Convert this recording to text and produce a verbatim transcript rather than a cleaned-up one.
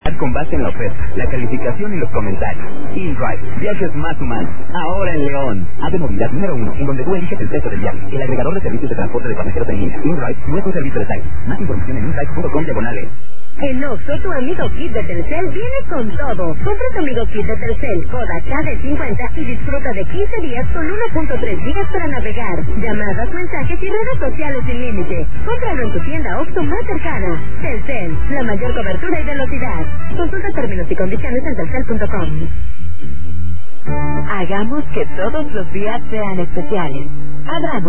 Con base en la oferta, la calificación y los comentarios. InDrive, viajes más humanos. Ahora en León. Haz de movilidad número uno, en donde tú eliges el precio del viaje. El agregador de servicios de transporte de pasajeros en línea. InDrive, nuestro servicio de taxi. Más información en indrive punto com diagonal. En Oxxo, tu amigo Kit de Telcel viene con todo. Compra tu amigo Kit de Telcel, Coda K de cincuenta y disfruta de quince días con uno punto tres gigas para navegar, llamadas, mensajes y redes sociales sin límite. Cómpralo en tu tienda Oxxo más cercana. Telcel, la mayor cobertura y velocidad. Consulta términos y condiciones en telcel punto com. Hagamos que todos los días sean especiales. Habrá